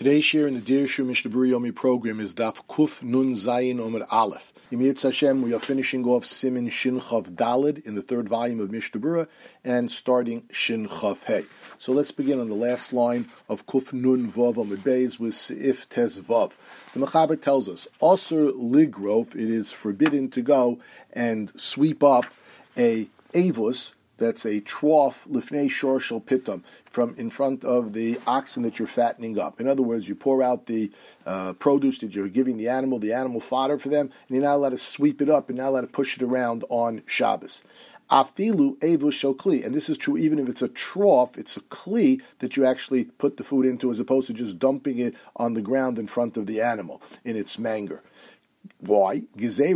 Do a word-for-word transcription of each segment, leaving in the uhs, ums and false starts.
Today's share in the Dear Shur Mishnah Berurah Yomi program is Daf Kuf Nun Zayin Omer Aleph. Yom Hashem, we are finishing off Simin Shin Chav Dalid in the third volume of Mishnah Berurah and starting Shin Chav Hey. So let's begin on the last line of Kuf Nun Vav Omer Beis with Seif Tes Vav. The Mechaber tells us, Osir Ligrov, it is forbidden to go and sweep up a avus, that's a trough, lifnei shor shel pitam, from in front of the oxen that you're fattening up. In other words, you pour out the uh, produce that you're giving the animal, the animal fodder for them, and you're not allowed to sweep it up and not allowed to push it around on Shabbos. Afilu evus shel kli, and this is true even if it's a trough, it's a kli that you actually put the food into as opposed to just dumping it on the ground in front of the animal in its manger. Why? Because if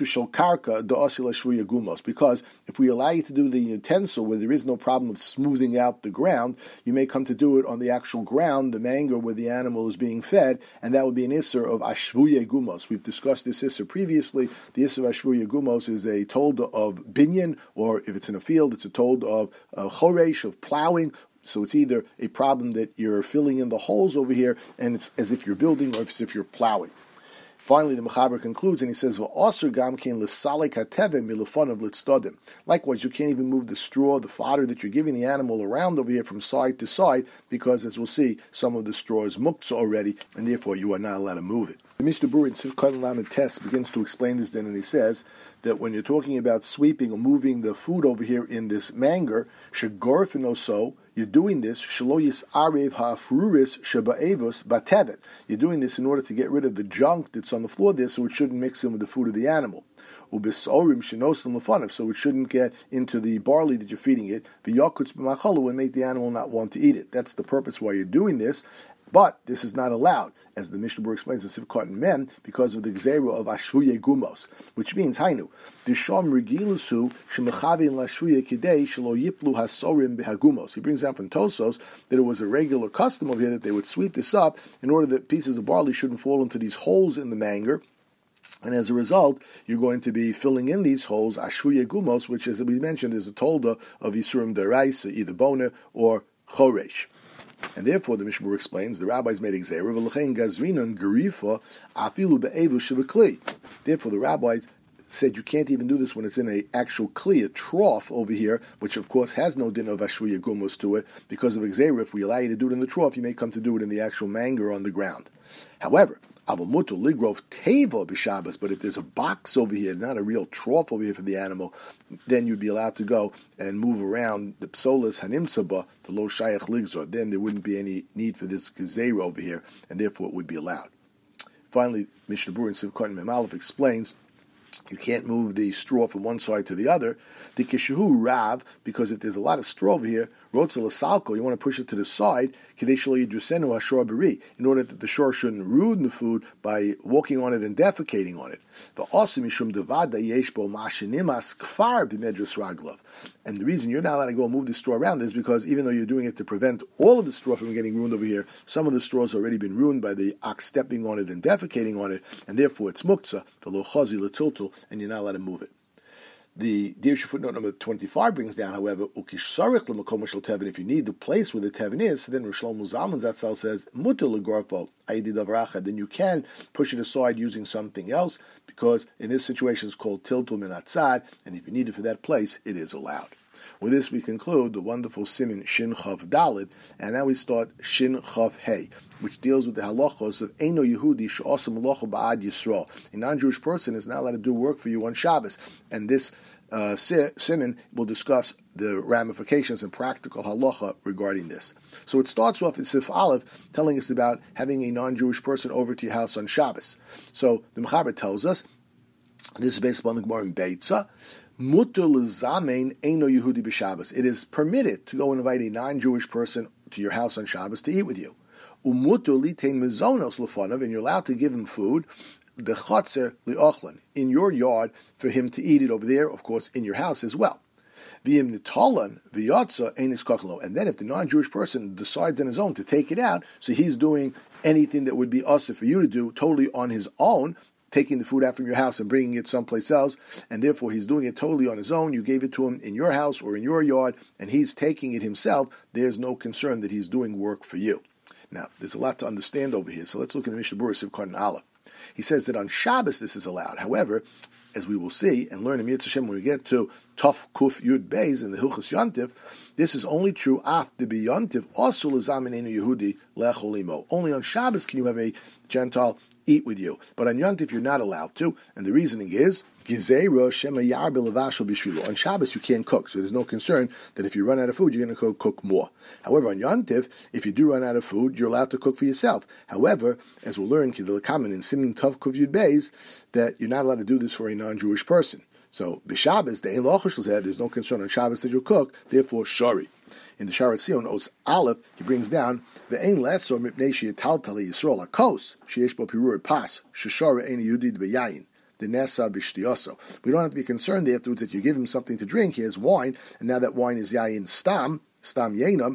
we allow you to do the utensil where there is no problem of smoothing out the ground, you may come to do it on the actual ground, the manger where the animal is being fed, and that would be an isser of ashvuye gumos. We've discussed this isser previously. The isser of ashvuye gumos is a tolda of binyan, or if it's in a field, it's a tolda of uh, choresh, of plowing. So it's either a problem that you're filling in the holes over here, and it's as if you're building, or as if you're plowing. Finally, the Mechaber concludes and he says, Likewise, you can't even move the straw, the fodder that you're giving the animal around over here from side to side, because as we'll see, some of the straw is muktzah already, and therefore you are not allowed to move it. The Mishnah Berurah in Sivkot Lamed Tes begins to explain this then, and he says that when you're talking about sweeping or moving the food over here in this manger, shegorfinoso, you're doing this, shelo yisarev ha'afruris sheba'evos batevet. You're doing this in order to get rid of the junk that's on the floor there, so it shouldn't mix in with the food of the animal. Ubesorim shenosim lefanov, so it shouldn't get into the barley that you're feeding it. V'yakutz b'macholu, and make the animal not want to eat it. That's the purpose why you're doing this. But this is not allowed, as the Mishnah Berurah explains in Sivkot Mem, because of the Gzeira of Ashvuye Gumos, which means, Hainu, Disham Regilusu Shemechavin Lashvuye Kidei Shelo Yiplu Hasorim Behagumos. He brings out from Tosos that it was a regular custom over here that they would sweep this up in order that pieces of barley shouldn't fall into these holes in the manger. And as a result, you're going to be filling in these holes, Ashvuye Gumos, which, as we mentioned, is a tolda of Yisurim Deraisa, either Bona or Choresh. And therefore, the Mishnah Berurah explains, the rabbis made exerev, v'lechein gazrinon gerifa afilu be'evu shebekli. Therefore, the rabbis said you can't even do this when it's in an actual kli, a trough over here, which of course has no din of ashvuye gumos to it, because of exerev. If we allow you to do it in the trough, you may come to do it in the actual manger on the ground. However, Avamutu ligrov teva b'Shabbos, but if there's a box over here, not a real trough over here for the animal, then you'd be allowed to go and move around the psolas hanimsaba to lo shayach ligzor. Then there wouldn't be any need for this gezerah over here, and therefore it would be allowed. Finally, Mishnah Berurah in Sivkot Mem Aleph explains you can't move the straw from one side to the other. The kishahu rav, because if there's a lot of straw over here, rotzel asalko, you want to push it to the side, in order that the shore shouldn't ruin the food by walking on it and defecating on it. And the reason you're not allowed to go move the straw around is because even though you're doing it to prevent all of the straw from getting ruined over here, some of the straw has already been ruined by the ox stepping on it and defecating on it, and therefore it's muktzah, the lo chazi l'tiltul, and you're not allowed to move it. The Dear Shur footnote number twenty-five brings down, however, ukishsarich l'makom shel tevin. If you need the place where the tevin is, so then Rosh Shlomo Zalman Zatzal says muter l'gorfo aydi davracha. Then you can push it aside using something else, because in this situation it's called tiltul min atzad, and if you need it for that place, it is allowed. With this, we conclude the wonderful Simin Shin Chav Dalid, and now we start Shin Chav Hey, which deals with the halachos of Eino Yehudi she'osa malacha ba'ad Yisrael. A non-Jewish person is not allowed to do work for you on Shabbos, and this uh, Simin will discuss the ramifications and practical halacha regarding this. So it starts off in Sif Aleph telling us about having a non-Jewish person over to your house on Shabbos. So the Mechaber tells us, this is based upon the Gemara in Beitza, Mutter l'zamein eino Yehudi b'Shabbos. It is permitted to go invite a non-Jewish person to your house on Shabbos to eat with you. Umutter litein mezonos l'fanav, and you're allowed to give him food b'chotzer li'ochlan, in your yard for him to eat it over there, of course, in your house as well. V'im nitalan v'yatza einis kachlo. And then if the non-Jewish person decides on his own to take it out, so he's doing anything that would be usher for you to do totally on his own, taking the food out from your house and bringing it someplace else, and therefore he's doing it totally on his own. You gave it to him in your house or in your yard, and he's taking it himself. There's no concern that he's doing work for you. Now, there's a lot to understand over here, so let's look at the Mishnah Berurah Sivkot and Aleph. He says that on Shabbos this is allowed. However, as we will see and learn in Yitz Hashem when we get to Tov Kuf Yud Beis in the Hilchos Yontif, this is only true after be Yontif, also l'zamin enu Yehudi lechol imo. Only on Shabbos can you have a Gentile eat with you. But on Yontif you're not allowed to, and the reasoning is, Gizeiro Shema Yarbe Levashel Bishvilo. On Shabbos you can't cook, so there's no concern that if you run out of food, you're going to go cook more. However, on Yontif, if you do run out of food, you're allowed to cook for yourself. However, as we'll learn, Kidil Kamen in Siman Tov Kuf Yud Beis, that you're not allowed to do this for a non-Jewish person. So, B'Shabbos, the Ein Lochel said, there's no concern on Shabbos that you'll cook, therefore, Shari. In the Sharat Sion, Os Aleph, he brings down the Ein Lesor Mipnei Sheyetal Tali Yisrael Akos Sheyesh Bo Pirur Pas Sheshara Ein Yudid B'Yayin. The Nesa B'Shtioso. We don't have to be concerned afterwards that you give him something to drink. He has wine, and now that wine is Yayin Stam, Stam Yainam,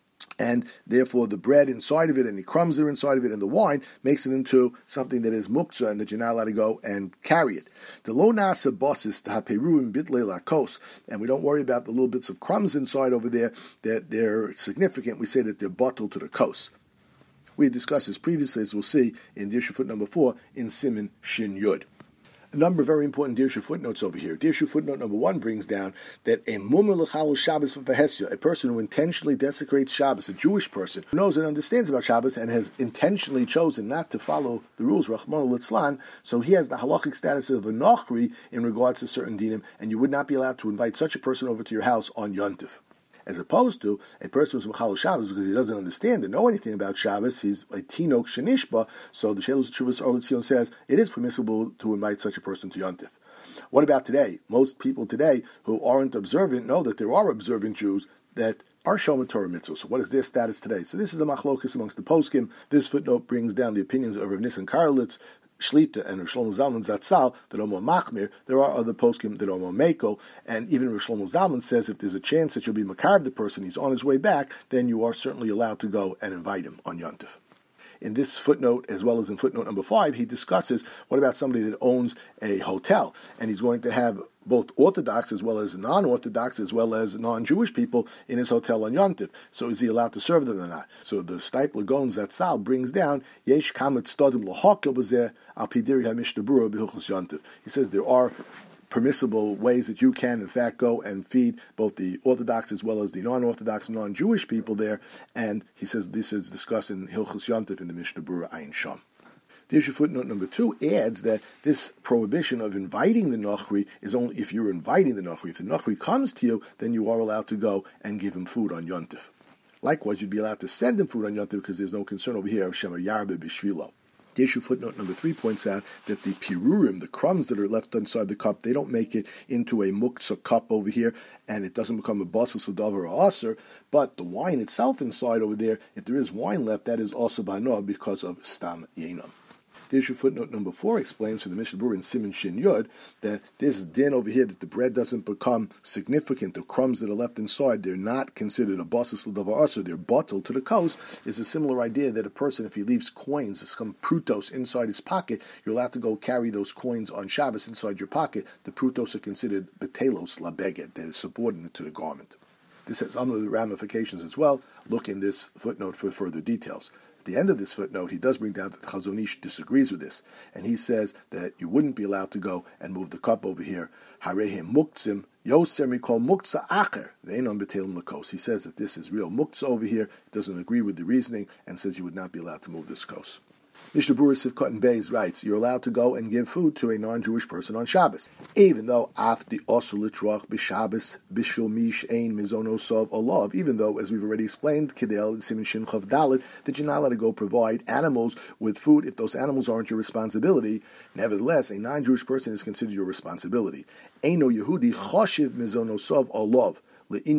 and therefore the bread inside of it and the crumbs that are inside of it and the wine makes it into something that is muktzah and that you're not allowed to go and carry it. The lo nasa bosses the haperuim bitle lakos, and we don't worry about the little bits of crumbs inside over there that they're significant. We say that they're bottled to the kos. We discussed this previously, as we'll see in Dirshu foot number four in Siman Shin Yud. A number of very important Dirshu footnotes over here. Dirshu footnote number one brings down that a mumar l'chalu Shabbos v'vehesya, a person who intentionally desecrates Shabbos, a Jewish person who knows and understands about Shabbos and has intentionally chosen not to follow the rules, Rachmana litzlan, so he has the halachic status of a nochri in regards to certain dinim, and you would not be allowed to invite such a person over to your house on Yontif. As opposed to a person who's Mechal Shabbos because he doesn't understand and know anything about Shabbos, he's a Tinok Shenishba, so the Shelos Chuvas Or L'Tzion says it is permissible to invite such a person to Yontif. What about today? Most people today who aren't observant know that there are observant Jews that are Shomer Torah mitzvahs. So what is their status today? So this is the machlokus amongst the poskim. This footnote brings down the opinions of Rav Nissen Karelitz, Shlita and Rav Shlomo Zalman Zatzal that are more machmir. There are other poskim that are more meko, and even Rav Shlomo Zalman says if there's a chance that you'll be makar the person, he's on his way back, then you are certainly allowed to go and invite him on Yontif. In this footnote, as well as in footnote number five, he discusses what about somebody that owns a hotel, and he's going to have both Orthodox as well as non-Orthodox as well as non-Jewish people in his hotel on Yontif. So is he allowed to serve them or not? So the Steipler Gaon Zatzal brings down Yesh Kamet Stodim L'Hokel B'Zeh Al Pidiri HaMishnah Berurah B'Hilchos Yontif. He says there are permissible ways that you can, in fact, go and feed both the Orthodox as well as the non-Orthodox, non-Jewish people there. And he says this is discussed in Hilchos Yontif in the Mishnah Berurah Ayin Sham. The issue footnote number two adds that this prohibition of inviting the Nochri is only if you're inviting the Nochri. If the Nochri comes to you, then you are allowed to go and give him food on Yontif. Likewise, you'd be allowed to send him food on Yontif because there's no concern over here of Shema Yarbe B'Shvilo. The issue footnote number three points out that the pirurim, the crumbs that are left inside the cup, they don't make it into a muktzah cup over here, and it doesn't become a basis of davar or aser, but the wine itself inside over there, if there is wine left, that is also banoah because of stam yenam. The issue footnote number four explains from the Mishnah Berurah in Siman Shin Yud that this din over here that the bread doesn't become significant, the crumbs that are left inside, they're not considered a basis l'davar aser, they're bottled to the coast, is a similar idea that a person, if he leaves coins, some prutos inside his pocket, you're allowed to go carry those coins on Shabbos inside your pocket. The prutos are considered betelos labeged, they're subordinate to the garment. This has some of the ramifications as well. Look in this footnote for further details. At the end of this footnote, he does bring down that the Chazon Ish disagrees with this, and he says that you wouldn't be allowed to go and move the cup over here. Harehim muktzim yoser mikol muktzah acher ve'enon betelim lakos. He says that this is real muktzah over here. He doesn't agree with the reasoning and says you would not be allowed to move this kos. Mishnah Berurah Sivkot and Beis writes, you're allowed to go and give food to a non-Jewish person on Shabbos, even though af the osur litroch b'Shabbos b'shul mish ein mizono sov olav, even though, as we've already explained, Kidel and Siman Shin Chav Dalet, that you're not allowed to go provide animals with food if those animals aren't your responsibility. Nevertheless, a non-Jewish person is considered your responsibility. Eino Yehudi choshiv mizono sov olav. A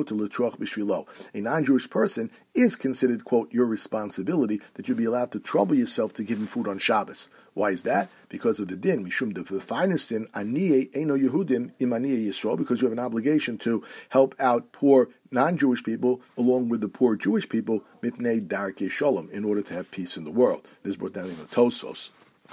non-Jewish person is considered, quote, your responsibility, that you'd be allowed to trouble yourself to give him food on Shabbos. Why is that? Because of the din, mishum the finest sin, aniye eno Yehudim im aniye Yisrael, because you have an obligation to help out poor non-Jewish people along with the poor Jewish people, mipnei darkei shalom, in order to have peace in the world. This is brought down in the Tosos.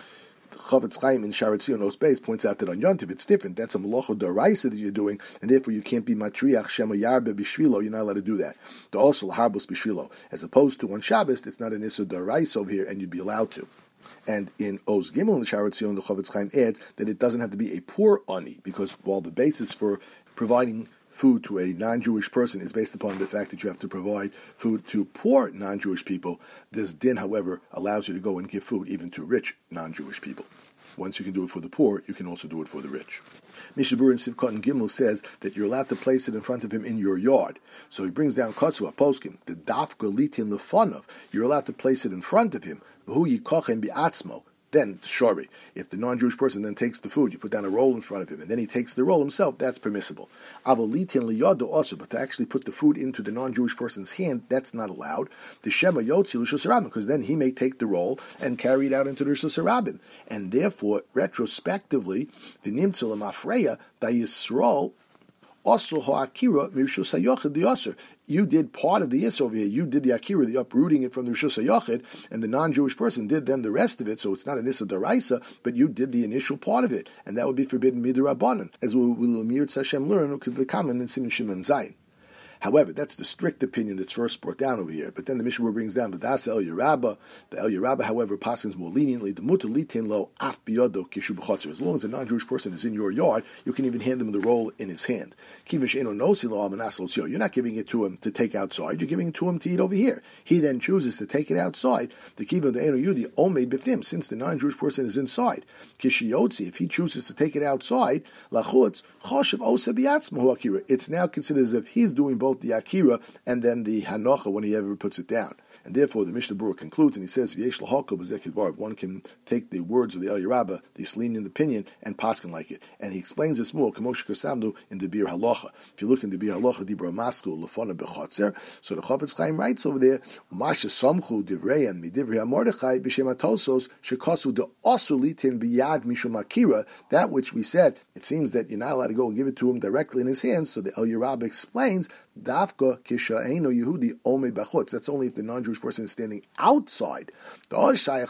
Chavetz Chaim in Sharet Zion Os Beis points out that on Yontiv it's different. That's a Malacha D'Oraisa that you're doing, and therefore you can't be Matriach Shema Yarbe Bishvilo. You're not allowed to do that. The also Laharbos Bishvilo. As opposed to on Shabbos, it's not an Issa D'Oraisa over here, and you'd be allowed to. And in Oz Gimel in the Sharet Zion, the Chavetz Chaim adds that it doesn't have to be a poor ani, because while the basis for providing food to a non-Jewish person is based upon the fact that you have to provide food to poor non-Jewish people, this din, however, allows you to go and give food even to rich non-Jewish people. Once you can do it for the poor, you can also do it for the rich. Mishnah Berurah in Sivkot and Gimel says that you're allowed to place it in front of him in your yard. So he brings down Kotsu Poskim, the Dafka Litin Lefanov. You're allowed to place it in front of him. V'hu yikochem bi'atzmo. Then, shori, if the non-Jewish person then takes the food, you put down a roll in front of him, and then he takes the roll himself, that's permissible. Avolitin liyodo also, but to actually put the food into the non-Jewish person's hand, that's not allowed. The shema yotzi l'shus harabim, because then he may take the roll and carry it out into the rishus harabim. And therefore, retrospectively, the nimtzel mafreya da'yisrol also ha'akira mishus hayochid the aser. You did part of the Yisr over here. You did the Akira, the uprooting it from the Rishus HaYachid, and the non-Jewish person did then the rest of it, so it's not an Issa D'Oraisa, but you did the initial part of it, and that would be forbidden Midrabanan, as we will Amir Tzashem learn, because the common in Siman Shimon Zayin. However, that's the strict opinion that's first brought down over here. But then the Mishnah brings down, but that's El Yerabba. The El Yerabba, however, passes more leniently. The mutar litin lo af biyodo kishu b'chotzer. As long as a non-Jewish person is in your yard, you can even hand him the roll in his hand. Kivish eno nosi lo almanas lo tzio. You're not giving it to him to take outside. You're giving it to him to eat over here. He then chooses to take it outside. The kiva de eno yudi omeid b'fnim. Since the non-Jewish person is inside, kishiyotzi. If he chooses to take it outside, lachutz choshev osa biyatzmahu akira. It's now considered as if he's doing both the Akira and then the Hanocha when he ever puts it down. And therefore the Mishnah Berurah concludes and he says, V'yesh l'halko b'zeh kidvar. One can take the words of the El Yerabba, the lenient opinion, and paskin like it. And he explains this more, Kamosh Kasamdu in the Bir Halacha. If you look in the Bir Halacha, Dibra Masku, Lefona Bechotzer, so the Chavetz Chaim writes over there, Masha Samchu Divreyan Midivri HaMordechai B'Shem HaTosos Shekasu de Osulitin B'Yad Mishum Akira. That which we said, it seems that you're not allowed to go and give it to him directly in his hands. So the El Yerabba explains, Dafka kisha eino Yehudi ome bachutz. That's only if the non-Jewish person is standing outside. Then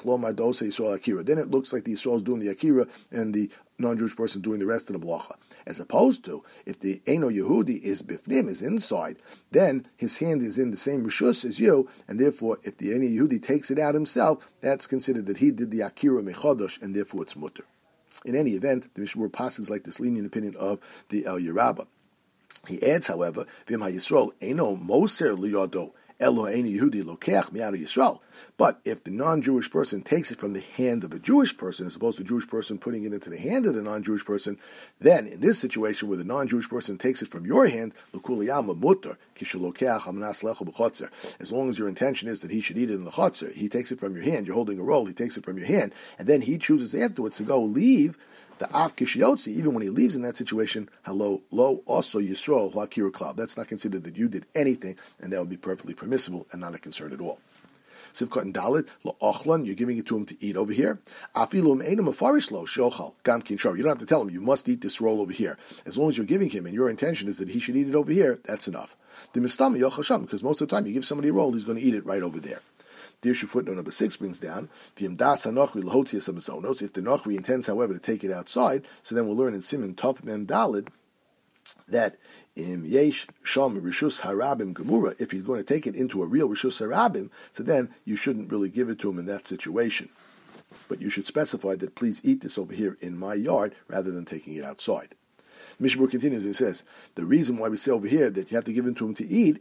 it looks like the Yisrael is doing the Akira and the non-Jewish person doing the rest of the Malacha. As opposed to, if the Eino Yehudi is bifnim, is inside, then his hand is in the same Rishus as you, and therefore, if the Eino Yehudi takes it out himself, that's considered that he did the Akira mechodosh, and therefore it's mutter. In any event, the Mishnah passes like this lenient opinion of the El Yerabba. He adds, however, Vim HaYisrael Eino Moser Liyodo Elo Eino Yehudi Lokeach Mi'ad Yisrael. But if the non-Jewish person takes it from the hand of a Jewish person, as opposed to a Jewish person putting it into the hand of the non-Jewish person, then in this situation where the non-Jewish person takes it from your hand, L'kuliyama Mutter Kishulokeach Amnas Lecho B'Chotzer. As long as your intention is that he should eat it in the Chotzer, he takes it from your hand. You're holding a roll. He takes it from your hand, and then he chooses afterwards to go leave. The af kishiyotzi, even when he leaves in that situation, hello, lo, also Yisrael, lakir klab. That's not considered that you did anything, and that would be perfectly permissible and not a concern at all. Sivkot and Dalit, lo ochlan, you're giving it to him to eat over here. Afilum einam afarish lo shochal gam kin shor. You don't have to tell him you must eat this roll over here. As long as you're giving him and your intention is that he should eat it over here, that's enough. The mistam yochal sham, because most of the time you give somebody a roll, he's going to eat it right over there. The issue footnote number six brings down, if the Nochri intends, however, to take it outside, so then we'll learn in Siman Tov Mem Dalid that im yesh sham rishus harabim gemura, if he's going to take it into a real rishus harabim, so then you shouldn't really give it to him in that situation. But you should specify that please eat this over here in my yard rather than taking it outside. Mishnah Berurah continues and says, the reason why we say over here that you have to give it to him to eat,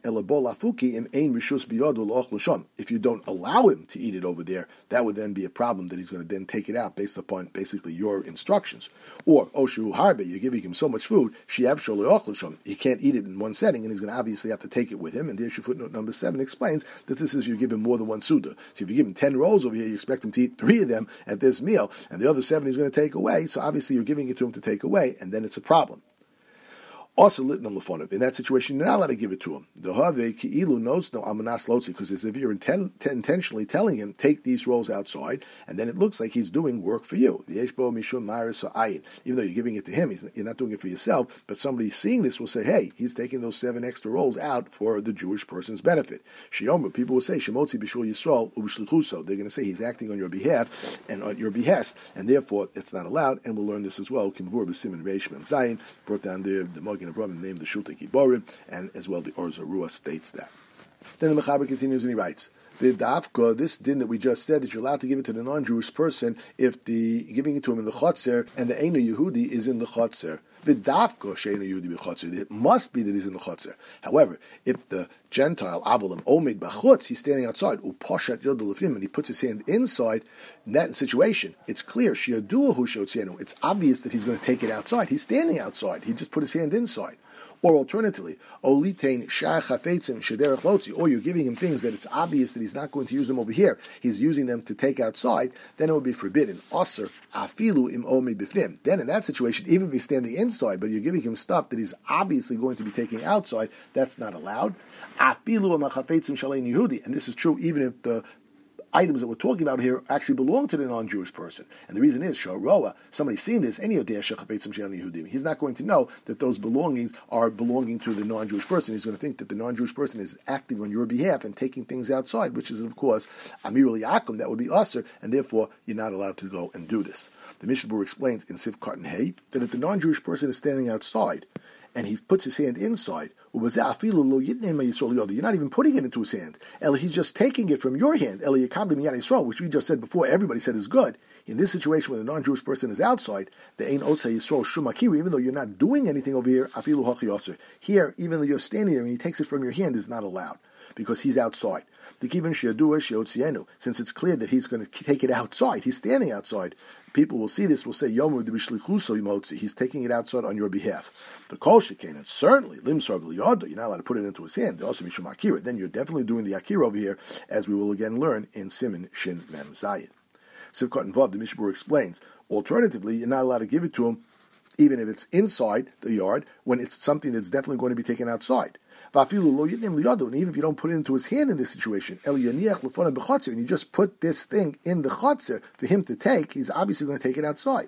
if you don't allow him to eat it over there, that would then be a problem that he's going to then take it out based upon basically your instructions. Or, Oshu Harbe, you're giving him so much food, he can't eat it in one setting, and he's going to obviously have to take it with him. And the issue footnote number seven explains that this is you give him more than one Suda. So if you give him ten rolls over here, you expect him to eat three of them at this meal, and the other seven he's going to take away, so obviously you're giving it to him to take away, and then it's a problem. Also, litnum lefonav. In that situation, you're not allowed to give it to him. The have ki'ilu knows no amanas lotzi, because as if you're inten- intentionally telling him, take these rolls outside, and then it looks like he's doing work for you. The yeshbo mishum maris ayin. Even though you're giving it to him, he's, you're not doing it for yourself. But somebody seeing this will say, "Hey, he's taking those seven extra rolls out for the Jewish person's benefit." Shiomer, people will say, "Shemotzi b'shul Yisrael ub'shlichuso." They're going to say he's acting on your behalf and on your behest, and therefore it's not allowed. And we'll learn this as well. Kimvur b'simin reish mem zayin, brought down there the Magen Avraham named the Shultei Giborim, and as well the Or Zarua states that. Then the Mechaber continues and he writes, the dafka, this din that we just said, that you're allowed to give it to the non-Jewish person if the giving it to him in the chotzer and the Eino Yehudi is in the chotzer. V'dafka she'eino Yehudi b'chotzer. It must be that he's in the chotzer. However, if the Gentile Avulim Omed Bachutz, he's standing outside, Uposhat Yod Lefim, and he puts his hand inside, in that situation, it's clear, Shiaduahu Shotzienu. It's obvious that he's going to take it outside. He's standing outside. He just put his hand inside. Or alternatively, Olitain Shar Chafetzim Shederech Lotzi, or you're giving him things that it's obvious that he's not going to use them over here. He's using them to take outside, then it would be forbidden. Aser Afilu Im Omed Bifnim. Then in that situation, even if he's standing inside, but you're giving him stuff that he's obviously going to be taking outside, that's not allowed. Afilu Im Chafetzim Shalein Yehudi, and this is true even if the items that we're talking about here actually belong to the non-Jewish person. And the reason is, Shoroa, somebody's seen this, he's not going to know that those belongings are belonging to the non-Jewish person. He's going to think that the non-Jewish person is acting on your behalf and taking things outside, which is, of course, Amirul Yakum, that would be Aser, and therefore you're not allowed to go and do this. The Mishnah Berurah explains in Sif Kartan Hay that if the non-Jewish person is standing outside, and he puts his hand inside, you're not even putting it into his hand. He's just taking it from your hand, which we just said before, everybody said is good. In this situation where the non-Jewish person is outside, the Ein Osei Yisrael Shumakiri, even though you're not doing anything over here, afilu hachi yoser. Here, even though you're standing there and he takes it from your hand, is not allowed, because he's outside. Since it's clear that he's going to take it outside, he's standing outside. People will see this, will say, Yomu de b'shlichuso yimotzi. He's taking it outside on your behalf. The kol shekain, and certainly, limsar b'liyado, you're not allowed to put it into his hand. They also mishum akira. Then you're definitely doing the akira over here, as we will again learn in Siman Shin Mem Zayin. Sivkot and Vav, the Mishnah Berurah explains, alternatively, you're not allowed to give it to him, even if it's inside the yard, when it's something that's definitely going to be taken outside. And even if you don't put it into his hand in this situation, and you just put this thing in the chotzer for him to take, he's obviously going to take it outside.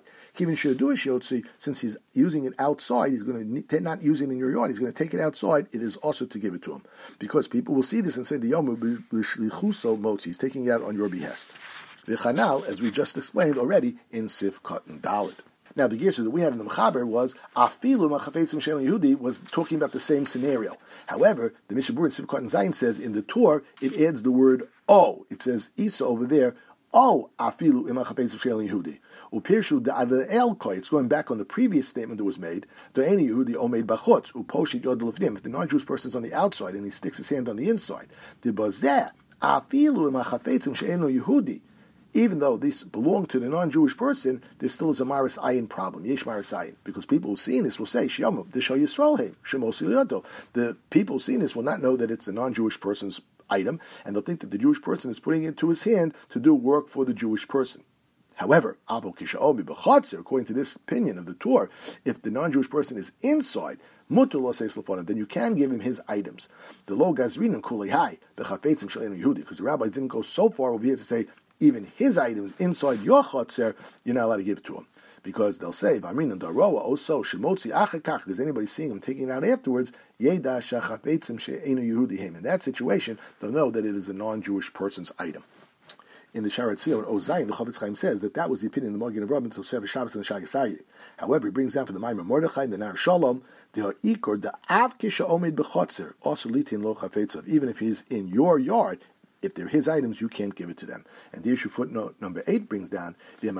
Since he's using it outside, he's going to not use it in your yard, he's going to take it outside, it is also to give it to him. Because people will see this and say, the Yomu he's taking it out on your behest. The Chanal, as we just explained already, in Sif Katan Dalet. Now, the Gersa that we had in the Mechaber was Afilu Machafetzim Shel Yehudi was talking about the same scenario. However, the Mishnah Berurah in Sif Katan Zayin says in the Torah it adds the word O. It says Isa over there. O Afilu Machafetzim Shel Yehudi. Upirshu the El Koi. It's going back on the previous statement that was made. The Any Yehudi Omeid Bachutz Uposhit Yod Lefnim. If the non-Jewish person is on the outside and he sticks his hand on the inside, the Bazeh Afilu Machafetzim Shel Yehudi. Even though this belonged to the non-Jewish person, there still is a Maris Ayin problem, Yesh Maris Ayin, because people who see this will say, Shiomu, the Shal Yisrael Heim, Shemos Yiliyato. The people seeing this will not know that it's the non-Jewish person's item, and they'll think that the Jewish person is putting it into his hand to do work for the Jewish person. However, according to this opinion of the Torah, if the non-Jewish person is inside, then you can give him his items. The Lo Gazrin and Kulei because the rabbis didn't go so far over here to say, even his items inside your chotzer, you're not allowed to give it to him. Because they'll say, V'amrin and Daroa, also, Shemotzi Achakach, because anybody seeing him taking it out afterwards, Yeda Shachafetzim She'enu Yehudi Heim. In that situation, they'll know that it is a non-Jewish person's item. In the Sharat Tzio, Ozayin, the Chofetz Chaim says that that was the opinion of the Magen Avraham until Sefer Shabbos and the Shagasai. However, he brings down for the Maimer Mordechai and the Nar Shalom, the Ikor, the Av Kisha Omed B'chotzer, also Litin Lo Chafetzav. Even if he's in your yard, if they're his items, you can't give it to them. And the issue footnote number eight brings down, if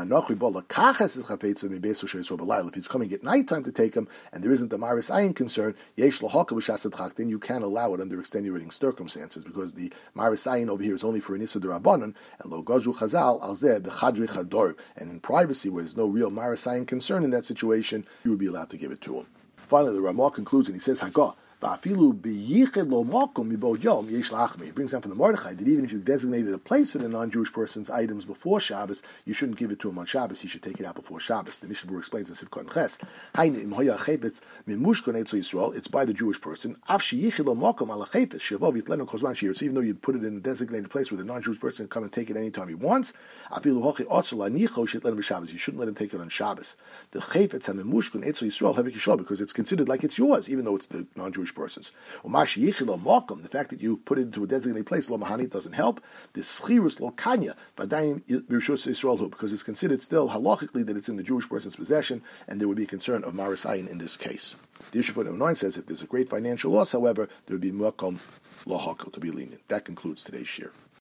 he's coming at nighttime to take him, and there isn't a Maris Ayin concern, then you can allow it under extenuating circumstances, because the Maris Ayin over here is only for an Issa D'Rabbanan, and Lo Gazru Chazal, Alzeh, B'chadri Chador. And in privacy, where there's no real Maris Ayin concern in that situation, you would be allowed to give it to him. Finally, the Ramah concludes, and he says, Hagah, Va'afilu biyichid lo makom mibod yom yesh lachmi. He brings down from the Mordechai that even if you designated a place for the non-Jewish person's items before Shabbos, you shouldn't give it to him on Shabbos. He should take it out before Shabbos. The Mishnah Berurah explains in Sivkot Ches. It's by the Jewish person. So even though you put it in a designated place where the non-Jewish person can come and take it anytime he wants, you shouldn't let him take it on Shabbos. The because it's considered like it's yours, even though it's the non-Jewish person's. The fact that you put it into a designated place, it doesn't help. The schirus lo kanya, because it's considered still halachically that it's in the Jewish person's possession, and there would be a concern of maris ayin in this case. The issue for nine says if there's a great financial loss, however, there would be makom lo hakel to be lenient. That concludes today's shir.